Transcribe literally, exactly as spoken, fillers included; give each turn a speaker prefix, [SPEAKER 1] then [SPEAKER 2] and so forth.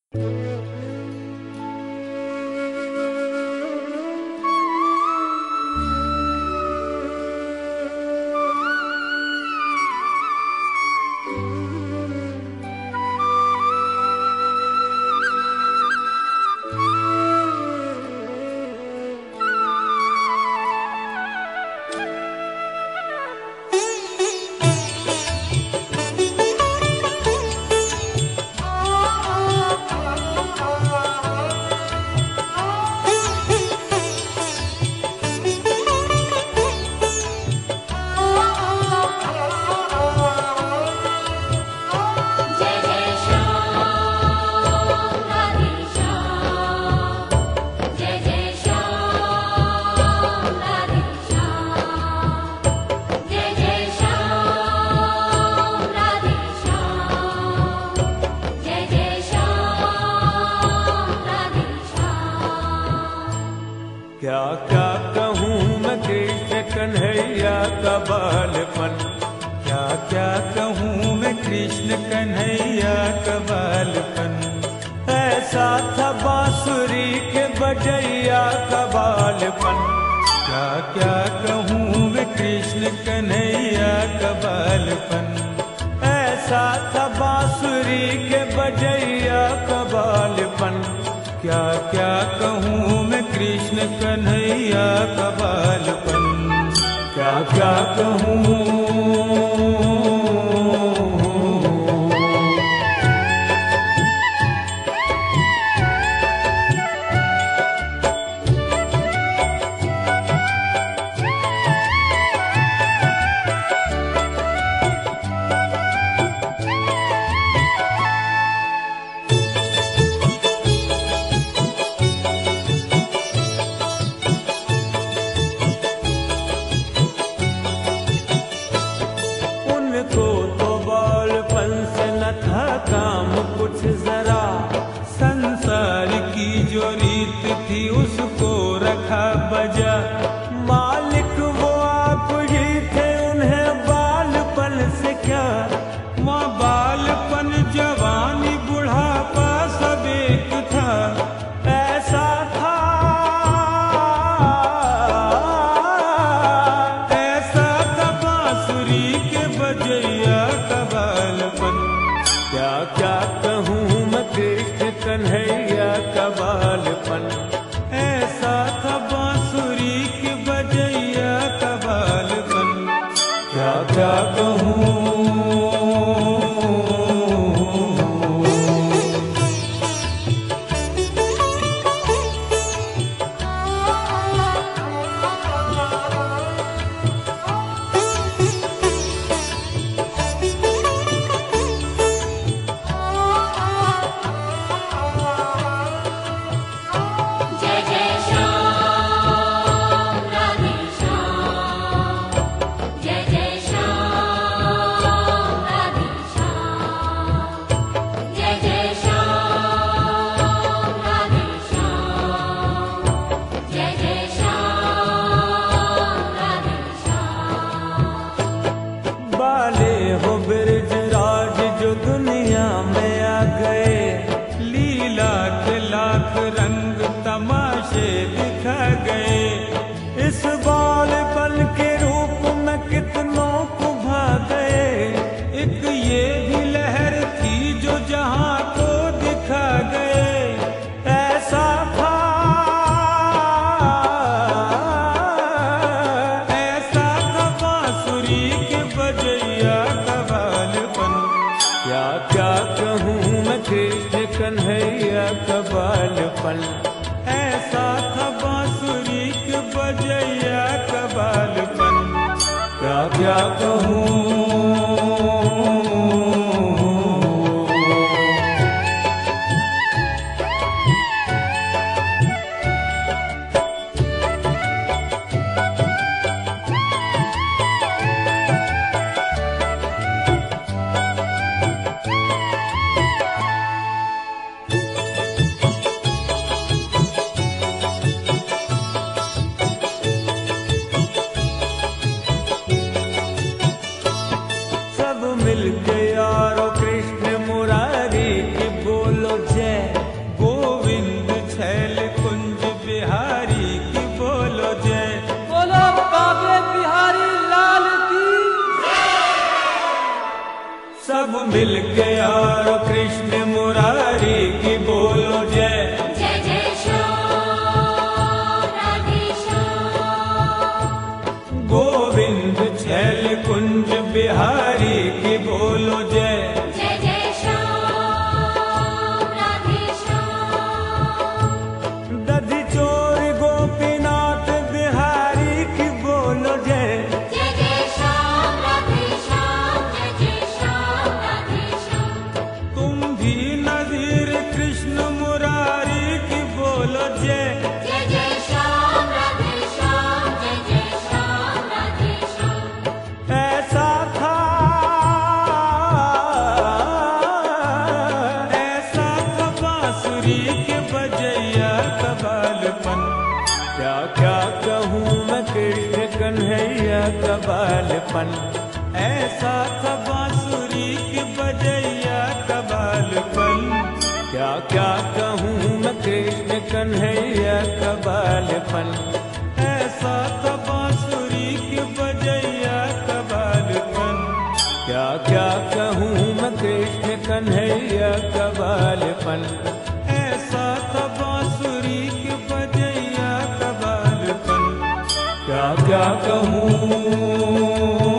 [SPEAKER 1] क्या क्या कहूँ मैं कृष्ण कन्हैया का बालपन, क्या क्या कहूँ मैं कृष्ण कन्हैया का बालपन। ऐसा था बांसुरी के बजैया का बालपन, क्या क्या कहूँ मैं कृष्ण कन्हैया का बालपन। ऐसा था बांसुरी के बजैया का बालपन, क्या क्या कहूँ मैं कृष्ण कन्हैया का बालपन। क्या क्या कहूँ काम कुछ जरा, संसार की जो रीत थी उसको रखा बजा। मालिक वो आप ही थे, उन्हें बालपन से क्या, माँ बालपन जवानी बुढ़ापा सब एक था। ऐसा था ऐसा था बांसुरी के बजैया का बालपन। क्या क्या कहूँ मैं कृष्ण कन्हैया का बालपन। ऐसा था बांसुरी के बजैया का बालपन। क्या क्या कहूँ ब्रजराज जो दुनिया में आ गए, लीला के लाख रंग तमाशे दिखा गए। इस बालपन के रूप में कितनों को भा गए, एक ये भी लहर थी जो जहां को दिखा गए। ऐसा था ऐसा था बांसुरी के बजैया का बालपन। क्या क्या कहूँ मैं कृष्ण कन्हैया का बालपन। ऐसा था बांसुरी के बजैया का बालपन। क्या क्या कहूँ बांसुरी के बजैया कबालपन। क्या क्या कहूँ मैं कृष्ण कन्हैया कबालपन। ऐसा था बांसुरी के बजैया कबालपन। क्या क्या कहूँ मैं कृष्ण कन्हैया कबालपन। ऐसा था बांसुरी के बजैया कबालपन। क्या क्या कहूँ मैं कृष्ण कन्हैया कबालपन। ऐसा था बांसुरी के बजैया कबालपन। क्या क्या कहूँ।